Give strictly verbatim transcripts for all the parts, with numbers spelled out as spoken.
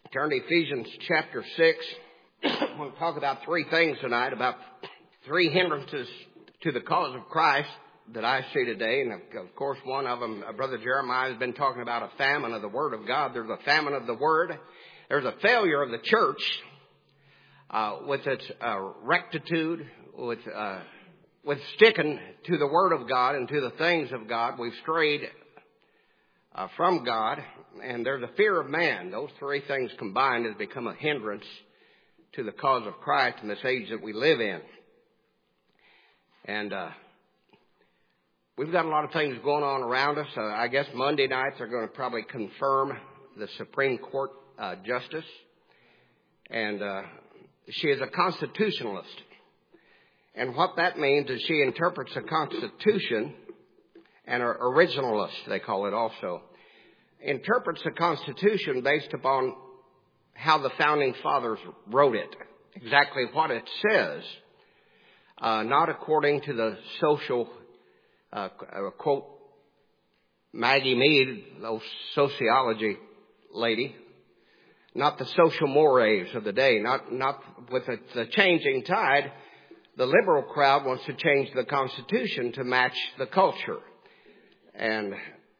Turn to Ephesians chapter six. We'll talk about three things tonight, about three hindrances to the cause of Christ that I see today. And of course, one of them, Brother Jeremiah has been talking about a famine of the Word of God. There's a famine of the Word. There's a failure of the church uh, with its uh, rectitude, with uh, with sticking to the Word of God and to the things of God. We've strayed uh, from God, and there's a fear of man. Those three things combined has become a hindrance to the cause of Christ in this age that we live in. And uh, we've got a lot of things going on around us. Uh, I guess Monday night they're going to probably confirm the Supreme Court uh, justice. And uh, she is a constitutionalist. And what that means is she interprets the Constitution, and an originalist, they call it also, interprets the Constitution based upon how the Founding Fathers wrote it, exactly what it says, uh, not according to the social, uh, quote, Maggie Mead, the sociology lady, not the social mores of the day, not, not with the, the changing tide. The liberal crowd wants to change the Constitution to match the culture. And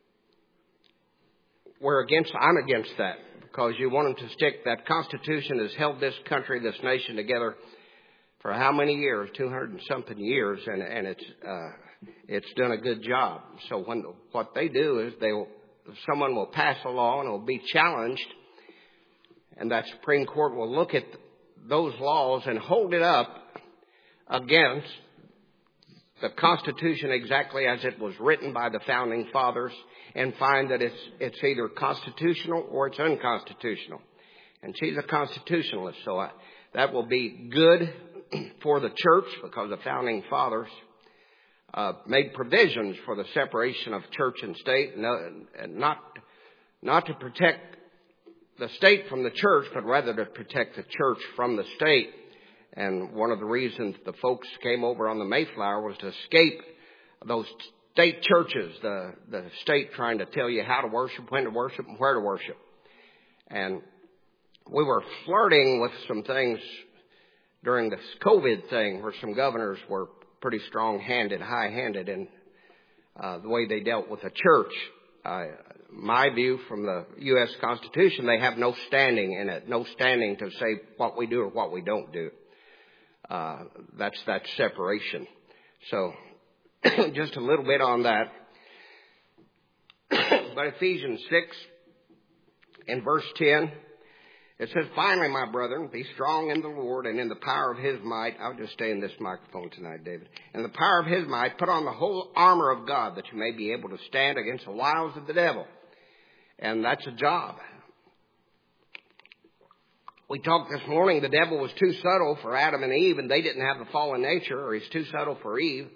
we're against, I'm against that, because you want them to stick, that Constitution has held this country, this nation together for how many years? two hundred and something years, and, and it's, uh, it's done a good job. So when, what they do is they will, someone will pass a law and it will be challenged, and that Supreme Court will look at those laws and hold it up against the Constitution exactly as it was written by the Founding Fathers, and find that it's it's either constitutional or it's unconstitutional. And she's a constitutionalist, so I, that will be good for the church, because the Founding Fathers uh, made provisions for the separation of church and state, and not not to protect the state from the church, but rather to protect the church from the state. And one of the reasons the folks came over on the Mayflower was to escape those state churches, the, the state trying to tell you how to worship, when to worship, and where to worship. And we were flirting with some things during this COVID thing, where some governors were pretty strong-handed, high-handed in uh, the way they dealt with the church. Uh, my view from the U S Constitution, they have no standing in it, no standing to say what we do or what we don't do. Uh, that's that separation. So just a little bit on that. But Ephesians six in verse ten, it says, "Finally, my brethren, be strong in the Lord and in the power of His might." I'll just stay in this microphone tonight, David. "In the power of His might, put on the whole armor of God, that you may be able to stand against the wiles of the devil." And that's a job. We talked this morning, the devil was too subtle for Adam and Eve, and they didn't have the fallen nature, or he's too subtle for Eve.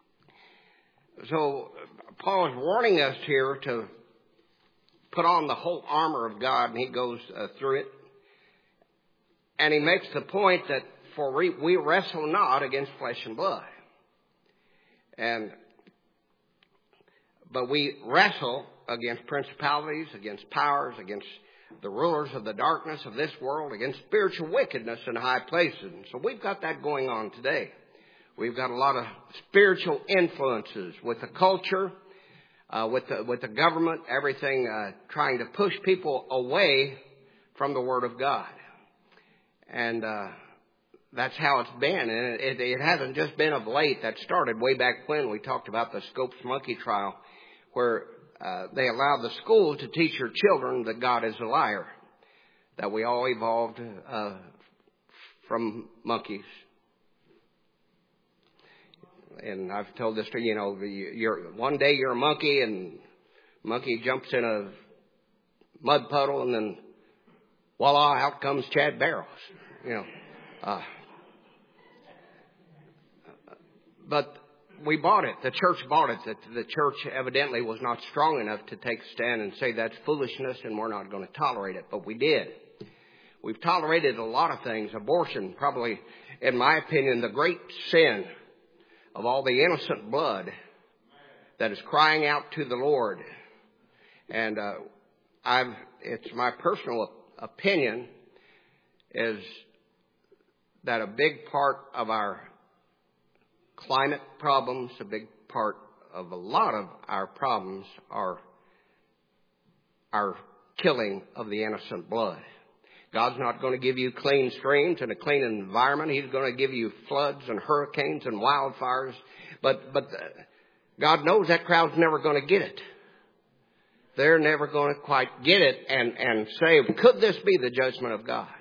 So Paul is warning us here to put on the whole armor of God, and he goes uh, through it. And he makes the point that for we, we wrestle not against flesh and blood. And but we wrestle against principalities, against powers, against the rulers of the darkness of this world, against spiritual wickedness in high places. And so we've got that going on today. We've got a lot of spiritual influences with the culture, uh, with the with the government, everything uh, trying to push people away from the Word of God. And uh, that's how it's been. And it, it, it hasn't just been of late. That started way back when we talked about the Scopes monkey trial, where Uh, they allowed the schools to teach your children that God is a liar, that we all evolved uh, from monkeys. And I've told this to you know, you're, one day you're a monkey, and monkey jumps in a mud puddle, and then voila, out comes Chad Barrows. You know, uh, but. We bought it. The church bought it. That the church evidently was not strong enough to take a stand and say that's foolishness and we're not going to tolerate it. But we did. We've tolerated a lot of things. Abortion, probably, in my opinion, the great sin of all the innocent blood that is crying out to the Lord. And uh, I've it's my personal opinion is that a big part of our climate problems, a big part of a lot of our problems are our killing of the innocent blood. God's not going to give you clean streams and a clean environment. He's going to give you floods and hurricanes and wildfires. But, but God knows that crowd's never going to get it. They're never going to quite get it and, and say, could this be the judgment of God?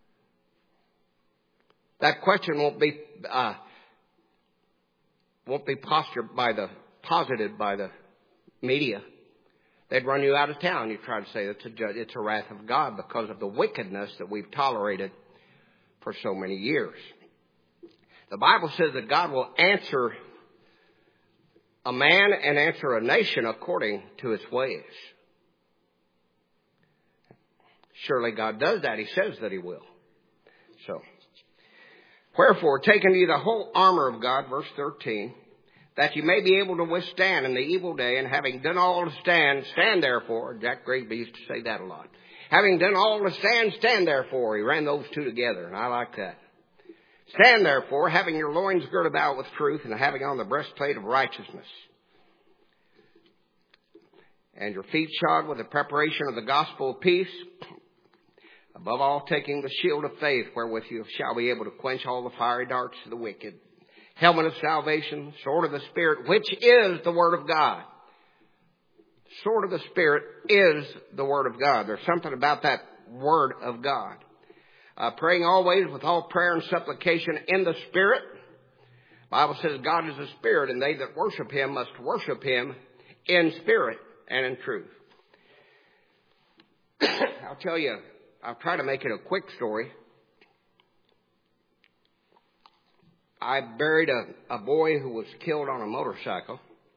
That question won't be, uh, won't be postured by the, posited by the media. They'd run you out of town. You try to say it's a judge, it's a wrath of God because of the wickedness that we've tolerated for so many years. The Bible says that God will answer a man and answer a nation according to its ways. Surely God does that. He says that He will. So, wherefore, take unto you the whole armor of God, verse thirteen, that you may be able to withstand in the evil day, and having done all to stand, stand therefore. Jack Graveby used to say that a lot. Having done all to stand, stand therefore. He ran those two together, and I like that. Stand therefore, having your loins girt about with truth, and having on the breastplate of righteousness, and your feet shod with the preparation of the gospel of peace. Above all, taking the shield of faith, wherewith you shall be able to quench all the fiery darts of the wicked. Helmet of salvation, sword of the Spirit, which is the Word of God. Sword of the Spirit is the Word of God. There's something about that Word of God. Uh, praying always with all prayer and supplication in the Spirit. The Bible says God is a Spirit, and they that worship Him must worship Him in spirit and in truth. I'll tell you, I'll try to make it a quick story. I buried a, a boy who was killed on a motorcycle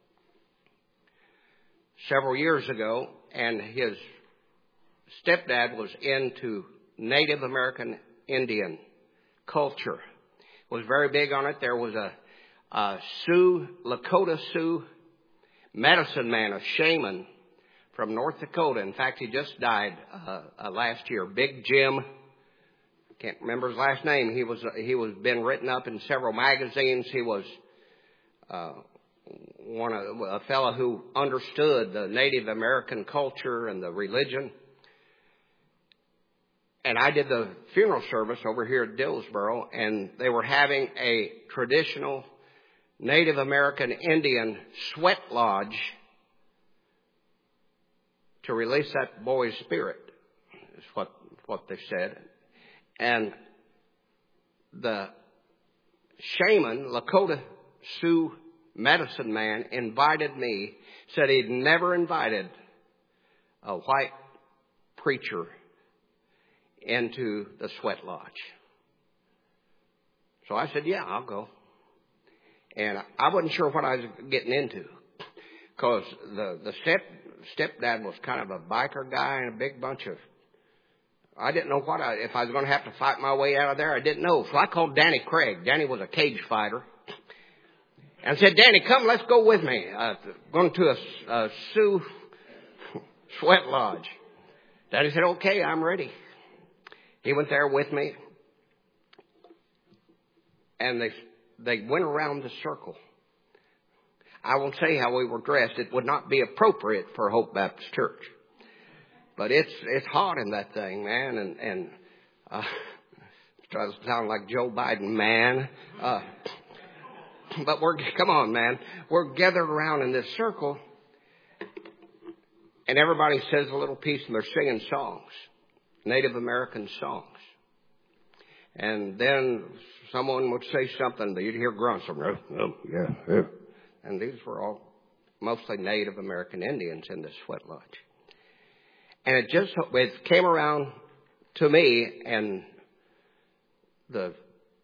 several years ago, and his stepdad was into Native American Indian culture. Was very big on it. There was a, a Sioux, Lakota Sioux medicine man, a shaman from North Dakota. In fact, he just died uh, uh, last year. Big Jim. Can't remember his last name. He was he was been written up in several magazines. He was uh, one of a fellow who understood the Native American culture and the religion. And I did the funeral service over here at Dillsboro, and they were having a traditional Native American Indian sweat lodge to release that boy's spirit, is what what they said. And the shaman, Lakota Sioux medicine man, invited me, said he'd never invited a white preacher into the sweat lodge. So I said, yeah, I'll go. And I wasn't sure what I was getting into, because the, the step, stepdad was kind of a biker guy and a big bunch of, I didn't know what I, if I was going to have to fight my way out of there. I didn't know. So I called Danny Craig. Danny was a cage fighter. And I said, Danny, come, let's go with me. Uh, going to a, a Sioux sweat lodge. Danny said, okay, I'm ready. He went there with me. And they, they went around the circle. I won't say how we were dressed. It would not be appropriate for Hope Baptist Church. But it's it's hot in that thing, man, and and uh, tries to sound like Joe Biden, man. Uh, but we're come on, man. We're gathered around in this circle, and everybody says a little piece, and they're singing songs, Native American songs. And then someone would say something, you'd hear grunts from, oh, oh, yeah, yeah. And these were all mostly Native American Indians in this sweat lodge. And it just it came around to me, and the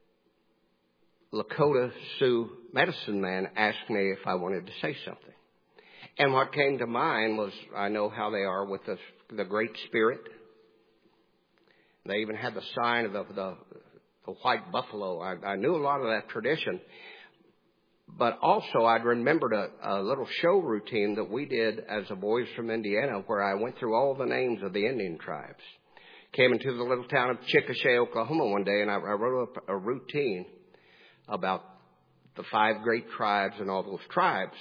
Lakota Sioux medicine man asked me if I wanted to say something. And what came to mind was, I know how they are with the, the Great Spirit. They even had the sign of the, the, the white buffalo. I, I knew a lot of that tradition. But also, I'd remembered a, a little show routine that we did as a Boys from Indiana, where I went through all the names of the Indian tribes. Came into the little town of Chickasha, Oklahoma one day, and I, I wrote up a routine about the five great tribes and all those tribes.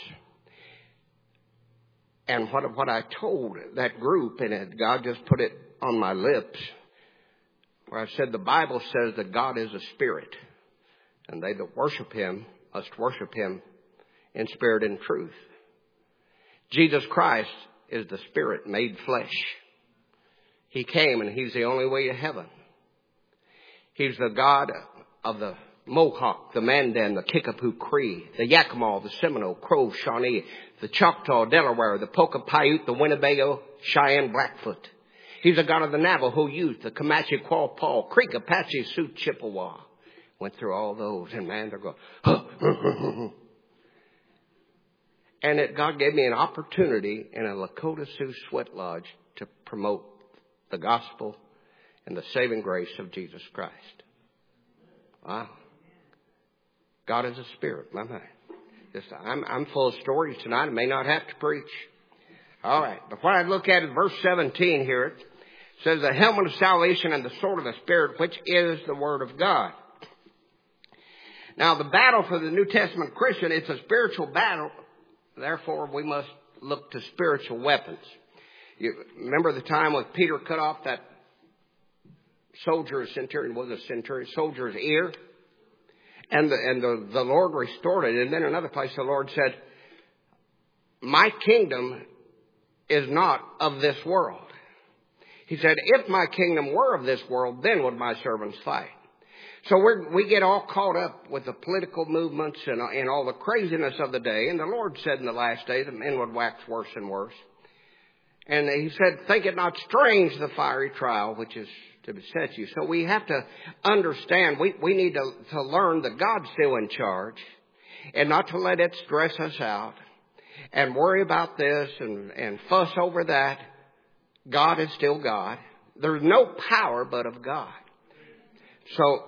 And what, what I told that group, and it, God just put it on my lips, where I said the Bible says that God is a spirit, and they that worship him must worship him in spirit and truth. Jesus Christ is the Spirit made flesh. He came and he's the only way to heaven. He's the God of the Mohawk, the Mandan, the Kickapoo Cree, the Yakima, the Seminole, Crow, Shawnee, the Choctaw, Delaware, the Polka Paiute, the Winnebago, Cheyenne, Blackfoot. He's the God of the Navajo Youth, the Comanche, Quapaw, Creek, Apache, Sioux, Chippewa. Went through all those, and man, they're going, huh. And it, God gave me an opportunity in a Lakota Sioux sweat lodge to promote the gospel and the saving grace of Jesus Christ. Wow. God is a spirit, my man. Just, I'm, I'm full of stories tonight. I may not have to preach. All right. But what I look at in verse seventeen here, it says the helmet of salvation and the sword of the Spirit, which is the Word of God. Now, the battle for the New Testament Christian, it's a spiritual battle. Therefore, we must look to spiritual weapons. You remember the time when Peter cut off that soldier, centurion, was a centurion, soldier's ear? And the, and the, the Lord restored it. And then another place the Lord said, my kingdom is not of this world. He said, if my kingdom were of this world, then would my servants fight. So we're, we get all caught up with the political movements and, and all the craziness of the day. And the Lord said in the last days that men would wax worse and worse. And he said, think it not strange the fiery trial which is to beset you. So we have to understand, we, we need to, to learn that God's still in charge and not to let it stress us out and worry about this and, and fuss over that. God is still God. There's no power but of God. So,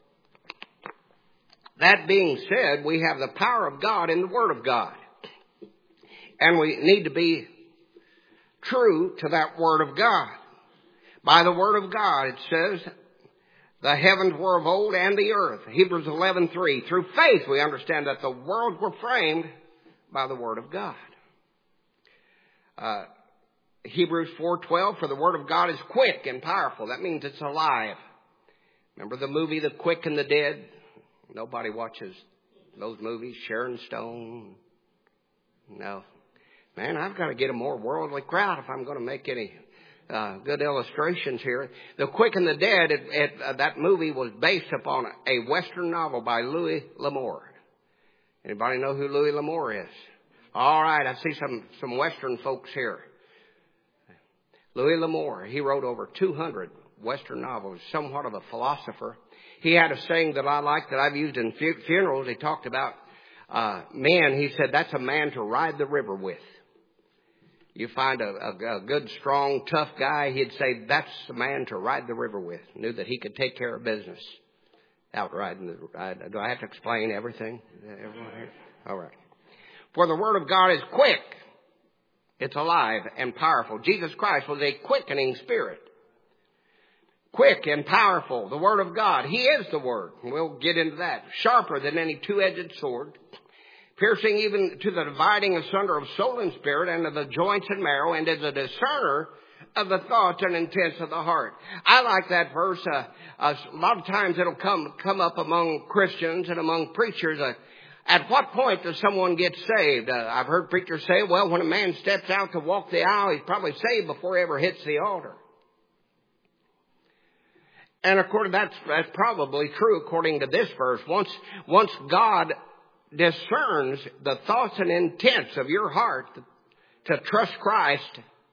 that being said, we have the power of God in the Word of God. And we need to be true to that Word of God. By the Word of God, it says, the heavens were of old and the earth. Hebrews eleven three. Through faith we understand that the worlds were framed by the Word of God. Uh, Hebrews four twelve. For the Word of God is quick and powerful. That means it's alive. Remember the movie The Quick and the Dead? Nobody watches those movies. Sharon Stone. No. Man, I've got to get a more worldly crowd if I'm going to make any uh, good illustrations here. The Quick and the Dead, it, it, uh, that movie was based upon a Western novel by Louis L'Amour. Anybody know who Louis L'Amour is? All right, I see some, some Western folks here. Louis L'Amour, he wrote over two hundred Western novels, somewhat of a philosopher. He had a saying that I like that I've used in fu- funerals. He talked about uh, men. He said, that's a man to ride the river with. You find a, a, a good, strong, tough guy, he'd say, that's the man to ride the river with. Knew that he could take care of business out riding the ride. Do I have to explain everything? Everyone here? All right. For the Word of God is quick. It's alive and powerful. Jesus Christ was a quickening spirit. Quick and powerful, the Word of God. He is the Word. We'll get into that. Sharper than any two-edged sword, piercing even to the dividing asunder of soul and spirit and of the joints and marrow, and is a discerner of the thoughts and intents of the heart. I like that verse. Uh, uh, a lot of times it'll come come up among Christians and among preachers. Uh, at what point does someone get saved? Uh, I've heard preachers say, well, when a man steps out to walk the aisle, he's probably saved before he ever hits the altar. And according that's, that's probably true according to this verse. Once, once God discerns the thoughts and intents of your heart to trust Christ,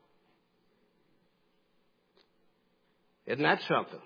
isn't that something?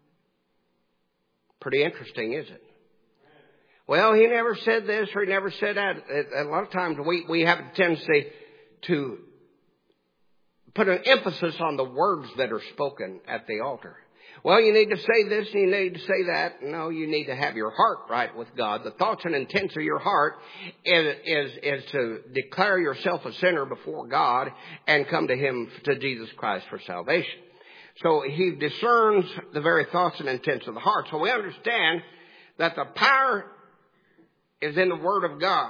Pretty interesting, is it? Well, he never said this or he never said that. A lot of times we, we have a tendency to put an emphasis on the words that are spoken at the altar. Well, you need to say this and you need to say that. No, you need to have your heart right with God. The thoughts and intents of your heart is, is, is to declare yourself a sinner before God and come to Him, to Jesus Christ, for salvation. So he discerns the very thoughts and intents of the heart. So we understand that the power is in the Word of God.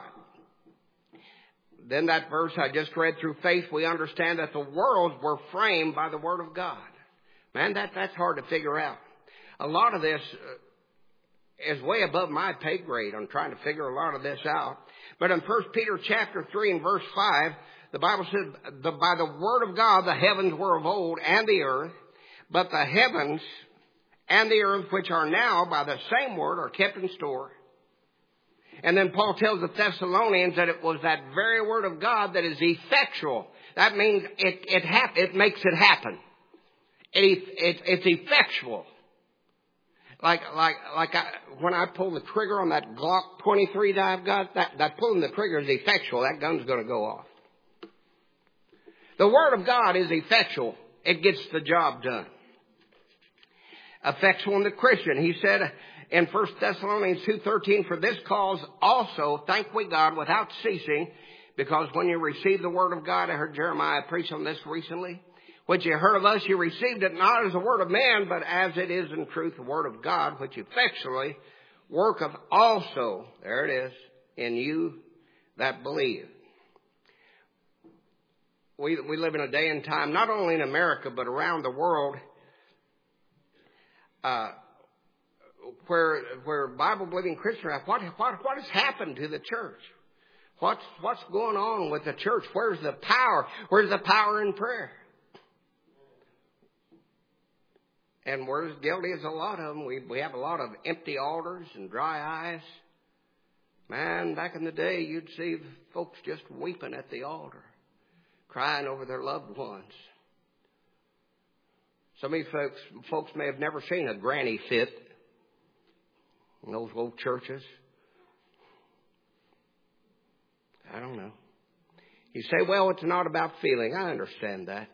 Then that verse I just read, through faith, we understand that the worlds were framed by the Word of God. Man, that, that's hard to figure out. A lot of this is way above my pay grade. I'm trying to figure a lot of this out. But in First Peter chapter three and verse five, the Bible says, the, by the Word of God the heavens were of old, and the earth, but the heavens and the earth which are now by the same Word are kept in store. And then Paul tells the Thessalonians that it was that very Word of God that is effectual. That means it it, hap- it makes it happen. It, it, it's effectual. Like like like I, when I pull the trigger on that Glock twenty-three that I've got, that, that pulling the trigger is effectual. That gun's going to go off. The Word of God is effectual. It gets the job done. Effectual in the Christian. He said in First Thessalonians two thirteen, for this cause also thank we God without ceasing, because when you receive the Word of God, I heard Jeremiah preach on this recently, which you heard of us, you received it not as the word of man, but as it is in truth the Word of God, which effectually worketh also, there it is, in you that believe. We, we live in a day and time, not only in America, but around the world, uh, where where Bible-believing Christians are. What, what, what has happened to the church? What's, what's going on with the church? Where's the power? Where's the power in prayer? And we're as guilty as a lot of them. We, we have a lot of empty altars and dry eyes. Man, back in the day, you'd see folks just weeping at the altar, crying over their loved ones. Some of you folks, folks may have never seen a granny fit in those old churches. I don't know. You say, well, it's not about feeling. I understand that.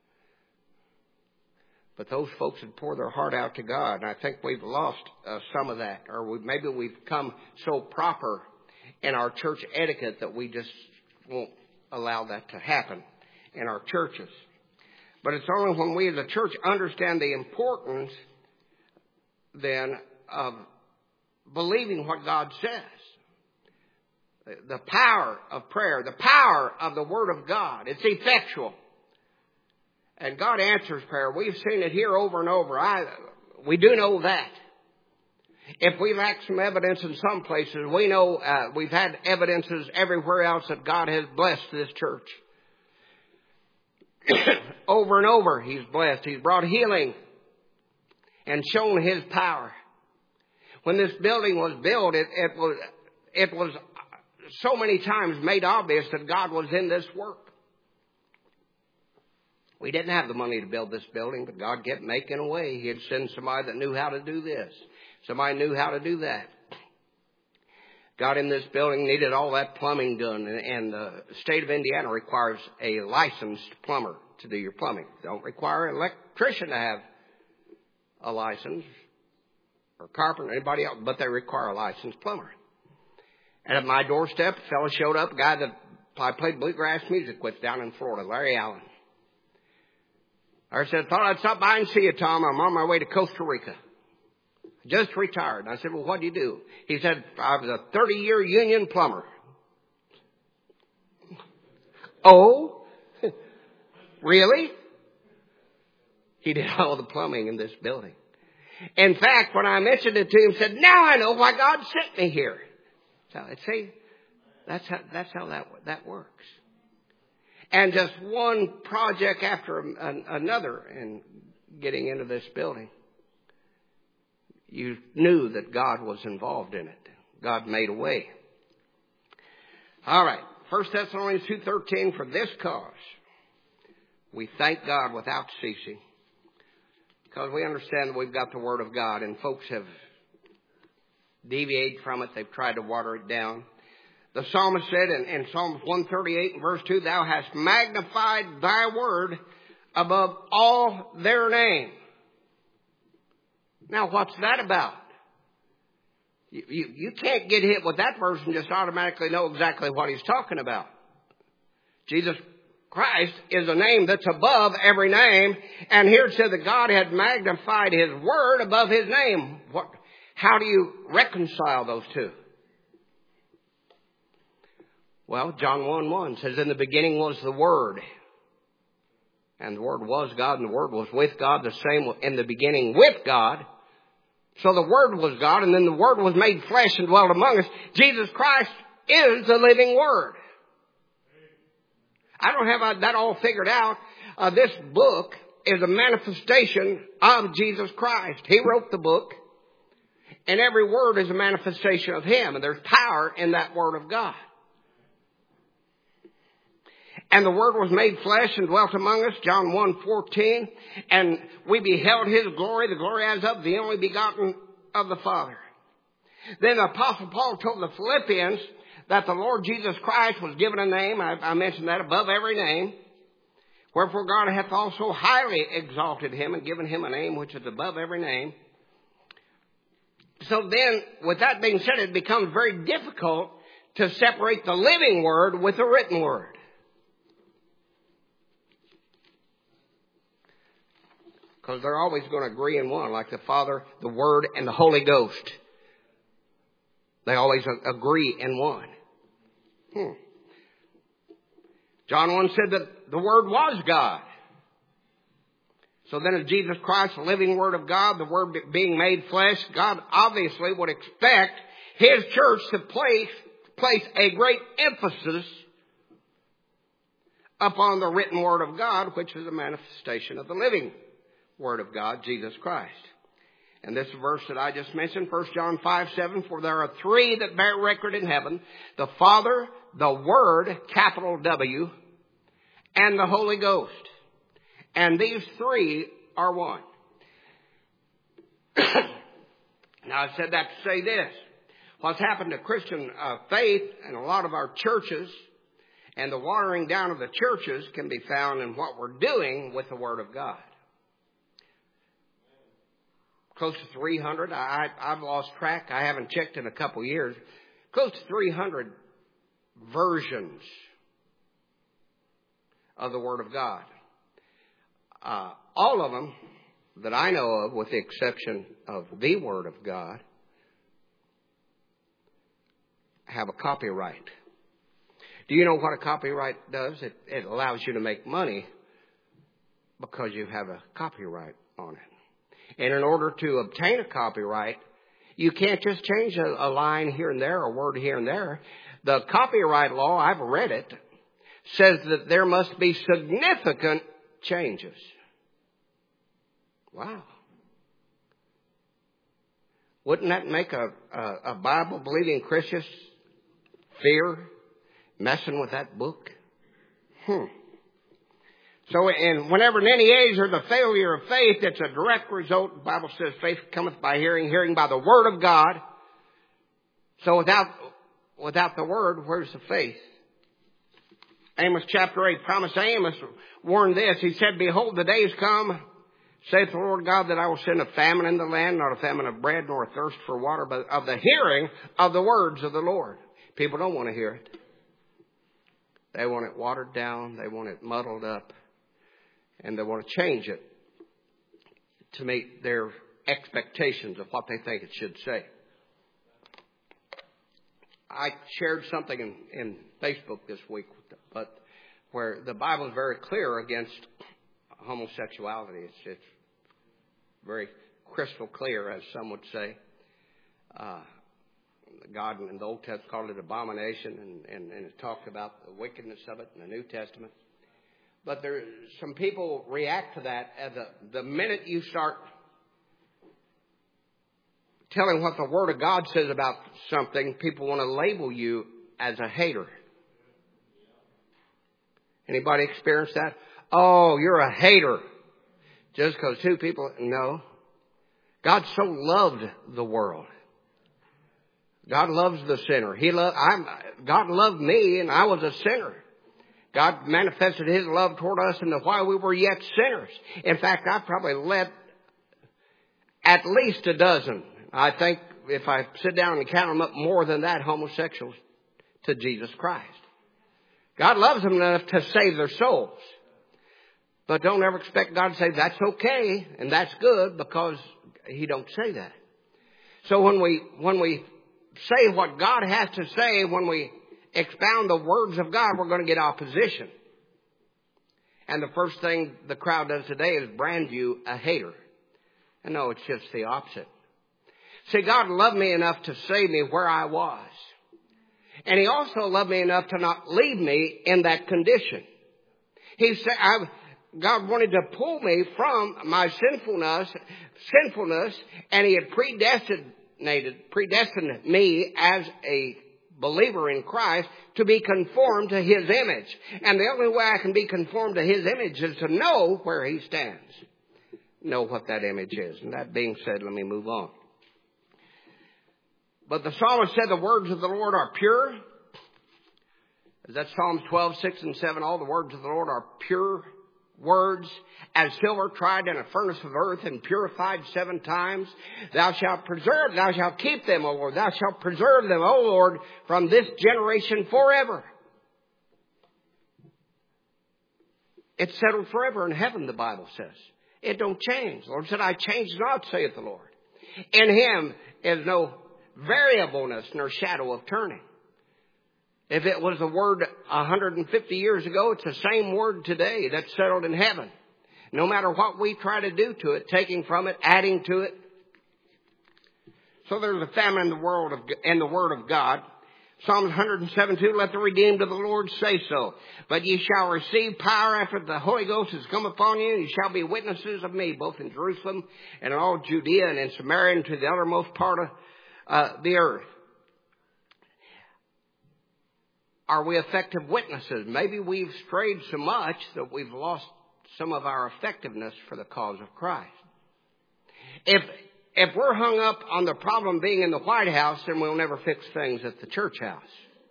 But those folks would pour their heart out to God. And I think we've lost uh, some of that. Or we, maybe we've become so proper in our church etiquette that we just won't allow that to happen in our churches. But it's only when we as a church understand the importance then of believing what God says. The power of prayer, the power of the Word of God. It's effectual. And God answers prayer. We've seen it here over and over. I, we do know that. If we lack some evidence in some places, we know uh, we've had evidences everywhere else that God has blessed this church. Over and over, He's blessed. He's brought healing and shown His power. When this building was built, it, it was it was so many times made obvious that God was in this work. We didn't have the money to build this building, but God kept making a way. He'd send somebody that knew how to do this. Somebody knew how to do that. God in this building needed all that plumbing done, and the state of Indiana requires a licensed plumber to do your plumbing. Don't require an electrician to have a license, or carpenter, anybody else, but they require a licensed plumber. And at my doorstep, a fellow showed up, a guy that I played bluegrass music with down in Florida, Larry Allen. I said, thought I'd stop by and see you, Tom. I'm on my way to Costa Rica. Just retired. I said, well, what do you do? He said, I was a thirty-year union plumber. Oh? Really? He did all the plumbing in this building. In fact, when I mentioned it to him, he said, now I know why God sent me here. So, see, that's how, that's how that, that works. And just one project after an, another in getting into this building. You knew that God was involved in it. God made a way. All right. First Thessalonians two thirteen, for this cause we thank God without ceasing. Because we understand that we've got the Word of God, and folks have deviated from it. They've tried to water it down. The psalmist said in, in Psalm one thirty-eight and verse two, thou hast magnified thy word above all their name. Now, what's that about? You, you, you can't get hit with that verse and just automatically know exactly what he's talking about. Jesus Christ is a name that's above every name. And here it said that God had magnified His word above His name. What, how do you reconcile those two? Well, John one one says, in the beginning was the Word. And the Word was God, and the Word was with God, the same in the beginning with God. So the Word was God, and then the Word was made flesh and dwelt among us. Jesus Christ is the living Word. I don't have that all figured out. Uh, this book is a manifestation of Jesus Christ. He wrote the book, and every word is a manifestation of Him, and there's power in that Word of God. And the Word was made flesh and dwelt among us, John one fourteen, and we beheld His glory, the glory as of the only begotten of the Father. Then the Apostle Paul told the Philippians that the Lord Jesus Christ was given a name, I, I mentioned that, above every name. Wherefore God hath also highly exalted Him and given Him a name which is above every name. So then, with that being said, it becomes very difficult to separate the living Word with the written Word. Because they're always going to agree in one, like the Father, the Word, and the Holy Ghost. They always agree in one. Hmm. John one said that the Word was God. So then if Jesus Christ, the living Word of God, the Word being made flesh, God obviously would expect His church to place, place a great emphasis upon the written Word of God, which is a manifestation of the living Word of God, Jesus Christ. And this verse that I just mentioned, First John five seven, for there are three that bear record in heaven, the Father, the Word, capital W, and the Holy Ghost. And these three are one. Now, I said that to say this. What's happened to Christian uh, faith and a lot of our churches and the watering down of the churches can be found in what we're doing with the Word of God. Close to three hundred. I, I've lost track. I haven't checked in a couple years. Close to three hundred versions of the Word of God. Uh, all of them that I know of, with the exception of the Word of God, have a copyright. Do you know what a copyright does? It, it allows you to make money because you have a copyright on it. And in order to obtain a copyright, you can't just change a, a line here and there, a word here and there. The copyright law, I've read it, says that there must be significant changes. Wow. Wouldn't that make a, a, a Bible-believing Christian fear messing with that book? Hmm. So, and whenever in any age there's a failure of faith, it's a direct result. The Bible says faith cometh by hearing, hearing by the Word of God. So without, without the Word, where's the faith? Amos chapter eight, promised Amos warned this. He said, behold, the days come, saith the Lord God, that I will send a famine in the land, not a famine of bread, nor a thirst for water, but of the hearing of the words of the Lord. People don't want to hear it. They want it watered down. They want it muddled up. And they want to change it to meet their expectations of what they think it should say. I shared something in, in Facebook this week, but where the Bible is very clear against homosexuality. It's, it's very crystal clear, as some would say. Uh, God in the Old Testament called it abomination, and, and, and it talked about the wickedness of it in the New Testament. But there, some people react to that as a, the minute you start telling what the Word of God says about something, people want to label you as a hater. Anybody experience that? Oh, you're a hater. Just because two people, no. God so loved the world. God loves the sinner. He loved, I'm, God loved me, and I was a sinner. God manifested His love toward us in the while we were yet sinners. In fact, I probably led at least a dozen. I think if I sit down and count them up, more than that, homosexuals to Jesus Christ. God loves them enough to save their souls. But don't ever expect God to say, that's okay and that's good, because He don't say that. So when we, when we say what God has to say, when we expound the words of God, we're going to get opposition. And the first thing the crowd does today is brand you a hater. And no, it's just the opposite. See, God loved me enough to save me where I was. And He also loved me enough to not leave me in that condition. He said, I, God wanted to pull me from my sinfulness, sinfulness, and He had predestinated, predestined me as a believer in Christ to be conformed to His image. And the only way I can be conformed to His image is to know where He stands. Know what that image is. And that being said, let me move on. But the psalmist said the words of the Lord are pure. That's Psalms twelve, six and seven. All the words of the Lord are pure words, as silver tried in a furnace of earth and purified seven times. Thou shalt preserve, thou shalt keep them, O Lord. Thou shalt preserve them, O Lord, from this generation forever. It's settled forever in heaven, the Bible says. It don't change. The Lord said, I change not, saith the Lord. In Him is no variableness nor shadow of turning. If it was a word one hundred fifty years ago, it's the same word today that's settled in heaven. No matter what we try to do to it, taking from it, adding to it. So there's a famine in the world of, in the Word of God. Psalms one oh seven two, let the redeemed of the Lord say so. But ye shall receive power after the Holy Ghost has come upon you. And ye shall be witnesses of me, both in Jerusalem and in all Judea and in Samaria and to the uttermost part of uh, the earth. Are we effective witnesses? Maybe we've strayed so much that we've lost some of our effectiveness for the cause of Christ. If if we're hung up on the problem being in the White House, then we'll never fix things at the church house.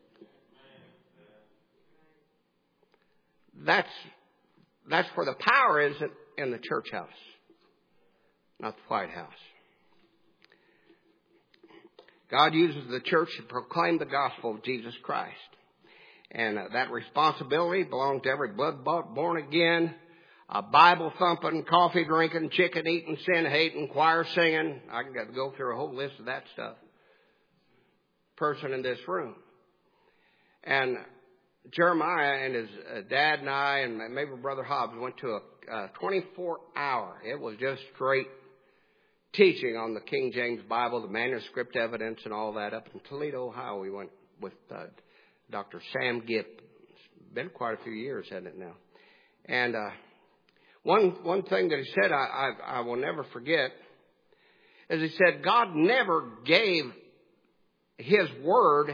That's that's where the power is, in the church house, not the White House. God uses the church to proclaim the gospel of Jesus Christ. And uh, that responsibility belongs to every blood-bought, born-again, uh, Bible-thumping, coffee-drinking, chicken-eating, sin-hating, choir-singing. I can go through a whole list of that stuff. Person in this room. And Jeremiah and his uh, dad and I and maybe Brother Hobbs went to a uh, twenty-four hour. It was just straight teaching on the King James Bible, the manuscript evidence and all that up in Toledo, Ohio. We went with uh, Doctor Sam Gipp. It's been quite a few years, hasn't it now? And uh, one one thing that he said I, I, I will never forget is he said God never gave His word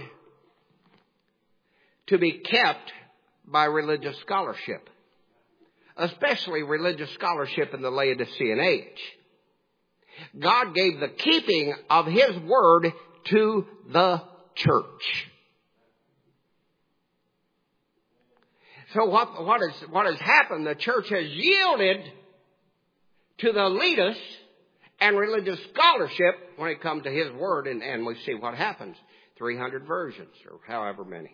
to be kept by religious scholarship, especially religious scholarship in the Laodicean age. God gave the keeping of His word to the church. So what, what, is, what has happened, the church has yielded to the elitists and religious scholarship when it comes to His word, and, and we see what happens. three hundred versions, or however many.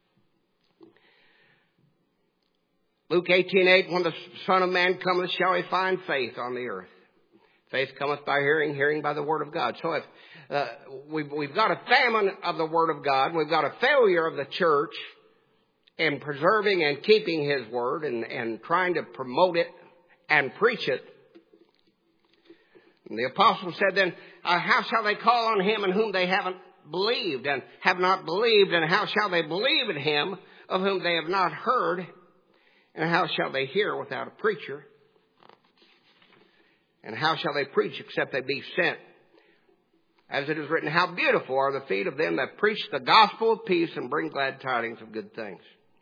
Luke eighteen eight, when the Son of Man cometh, shall He find faith on the earth. Faith cometh by hearing, hearing by the word of God. So if uh, we've, we've got a famine of the word of God, we've got a failure of the church in preserving and keeping His word and, and trying to promote it and preach it. And the apostle said then, uh, how shall they call on Him in whom they haven't believed and have not believed? And how shall they believe in Him of whom they have not heard? And how shall they hear without a preacher? And how shall they preach except they be sent? As it is written, how beautiful are the feet of them that preach the gospel of peace and bring glad tidings of good things.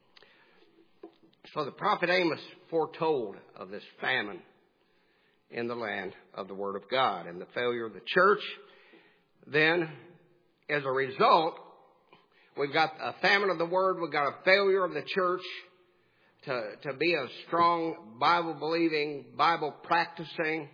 So the prophet Amos foretold of this famine in the land of the Word of God. And the failure of the church, then, as a result, we've got a famine of the Word, we've got a failure of the church to, to be a strong Bible-believing, Bible-practicing,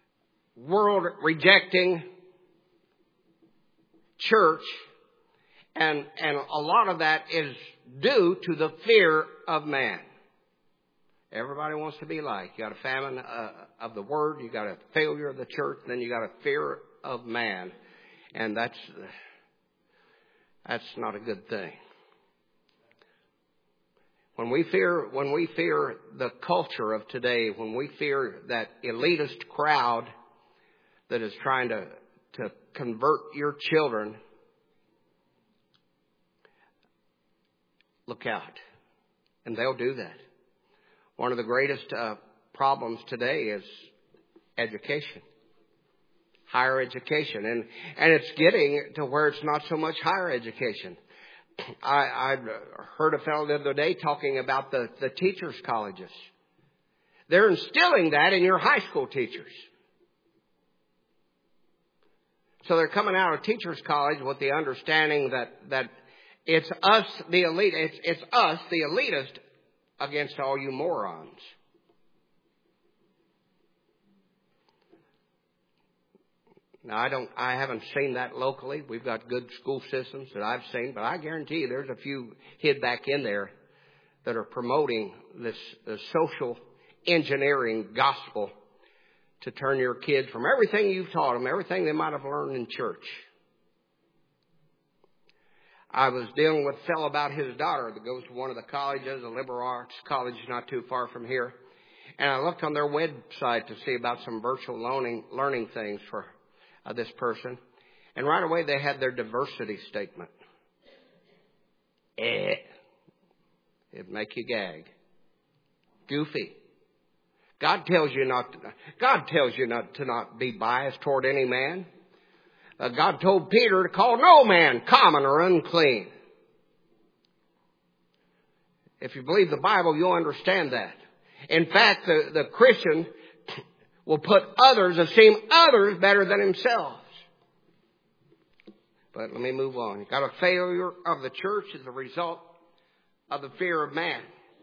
world-rejecting church. And, and a lot of that is due to the fear of man. Everybody wants to be like. You got a famine uh, of the word. You got a failure of the church. Then you got a fear of man. And that's, that's not a good thing. When we fear, when we fear the culture of today, when we fear that elitist crowd that is trying to, to convert your children, look out. And they'll do that. One of the greatest uh, problems today is education. Higher education. And, and it's getting to where it's not so much higher education. I, I heard a fellow the other day talking about the, the teachers' colleges. They're instilling that in your high school teachers. So they're coming out of teachers' college with the understanding that, that it's us, the elite, it's, it's us, the elitist, against all you morons. Now, I don't, I haven't seen that locally. We've got good school systems that I've seen, but I guarantee you there's a few hid back in there that are promoting this, this social engineering gospel to turn your kids from everything you've taught them, everything they might have learned in church. I was dealing with a fellow about his daughter that goes to one of the colleges, a liberal arts college not too far from here. And I looked on their website to see about some virtual learning, learning things for uh, this person. And right away they had their diversity statement. Eh. It'd make you gag. Goofy. God tells you not to, God tells you not to not be biased toward any man. Uh, God told Peter to call no man common or unclean. If you believe the Bible, you'll understand that. In fact, the, the Christian will put others, esteem others better than themselves. But let me move on. You've got a failure of the church as a result of the fear of man.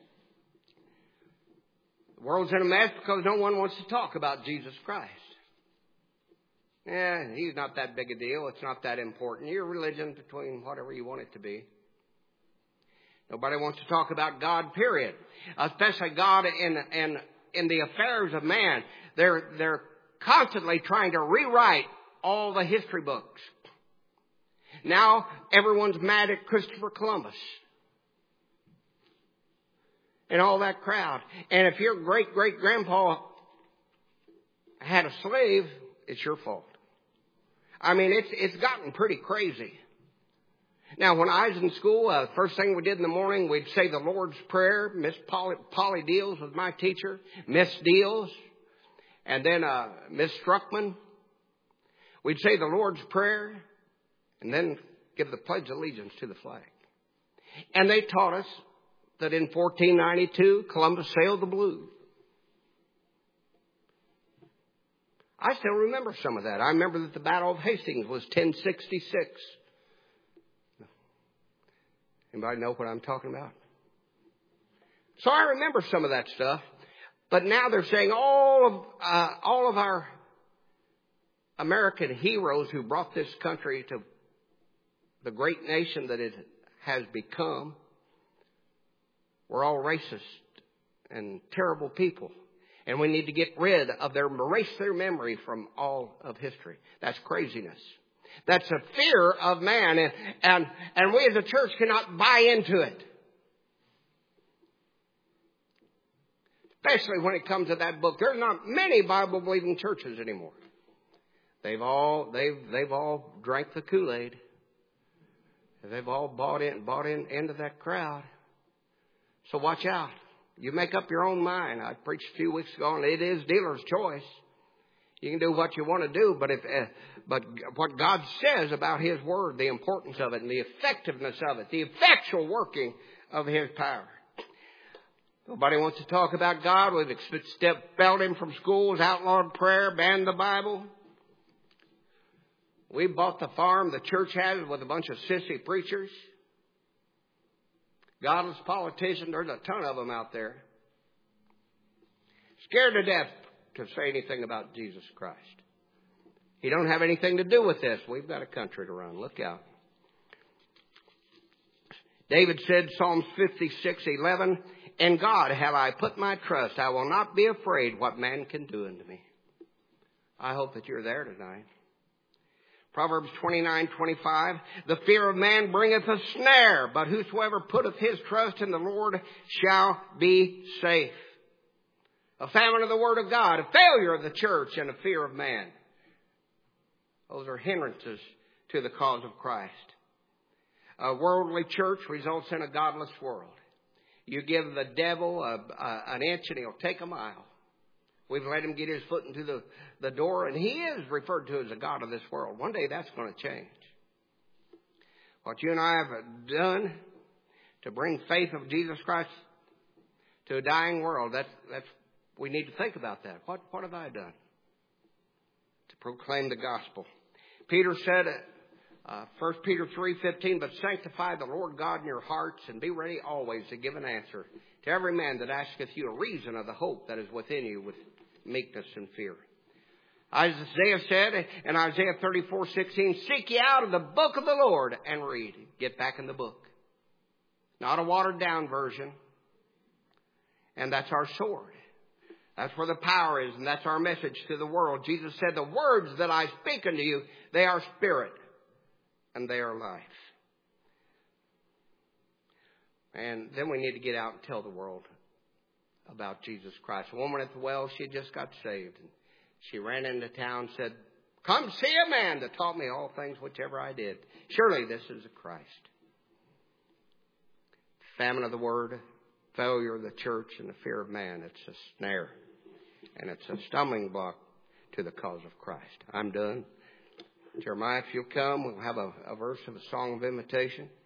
The world's in a mess because no one wants to talk about Jesus Christ. Yeah, he's not that big a deal. It's not that important. Your religion between whatever you want it to be. Nobody wants to talk about God, period. Especially God in, in, in the affairs of man. They're, they're constantly trying to rewrite all the history books. Now everyone's mad at Christopher Columbus. And all that crowd. And if your great-great-grandpa had a slave, it's your fault. I mean, it's it's gotten pretty crazy. Now, when I was in school, uh, first thing we did in the morning, we'd say the Lord's Prayer. Miss Polly, Polly Deals was my teacher. Miss Deals. And then uh, Miss Struckman. We'd say the Lord's Prayer. And then give the Pledge of Allegiance to the flag. And they taught us that in fourteen ninety-two, Columbus sailed the blue. I still remember some of that. I remember that the Battle of Hastings was ten sixty-six. Anybody know what I'm talking about? So I remember some of that stuff. But now they're saying all of uh, all of our American heroes who brought this country to the great nation that it has become were all racist and terrible people. And we need to get rid of their, erase their memory from all of history. That's craziness. That's a fear of man. And, and, and we as a church cannot buy into it. Especially when it comes to that book. There's not many Bible-believing churches anymore. They've all, they've, they've all drank the Kool-Aid. They've all bought in, bought in into that crowd. So watch out. You make up your own mind. I preached a few weeks ago, and it is dealer's choice. You can do what you want to do, but if, uh, but what God says about His Word, the importance of it, and the effectiveness of it, the effectual working of His power. Nobody wants to talk about God. We've expelled Him from schools, outlawed prayer, banned the Bible. We bought the farm the church has with a bunch of sissy preachers. Godless politicians, there's a ton of them out there. Scared to death to say anything about Jesus Christ. He don't have anything to do with this. We've got a country to run. Look out. David said, Psalms fifty-six eleven, in God have I put my trust. I will not be afraid what man can do unto me. I hope that you're there tonight. Proverbs twenty-nine twenty-five, the fear of man bringeth a snare, but whosoever putteth his trust in the Lord shall be safe. A famine of the Word of God, a failure of the church, and a fear of man. Those are hindrances to the cause of Christ. A worldly church results in a godless world. You give the devil a, a, an inch and he'll take a mile. We've let him get his foot into the, the door, and he is referred to as a god of this world. One day that's going to change. What you and I have done to bring faith of Jesus Christ to a dying world, that's, that's, we need to think about that. What, what have I done to proclaim the gospel? Peter said, uh, First Peter three fifteen, but sanctify the Lord God in your hearts, and be ready always to give an answer to every man that asketh you a reason of the hope that is within you with meekness and fear. Isaiah said in Isaiah thirty-four sixteen, seek ye out of the book of the Lord and read. Get back in the book. Not a watered down version. And that's our sword. That's where the power is, and that's our message to the world. Jesus said, the words that I speak unto you, they are spirit and they are life. And then we need to get out and tell the world about Jesus Christ. A woman at the well, she just got saved. And she ran into town and said, come see a man that taught me all things whichever I did. Surely this is a Christ. Famine of the word, failure of the church, and the fear of man. It's a snare. And it's a stumbling block to the cause of Christ. I'm done. Jeremiah, if you'll come, we'll have a, a verse of a song of invitation.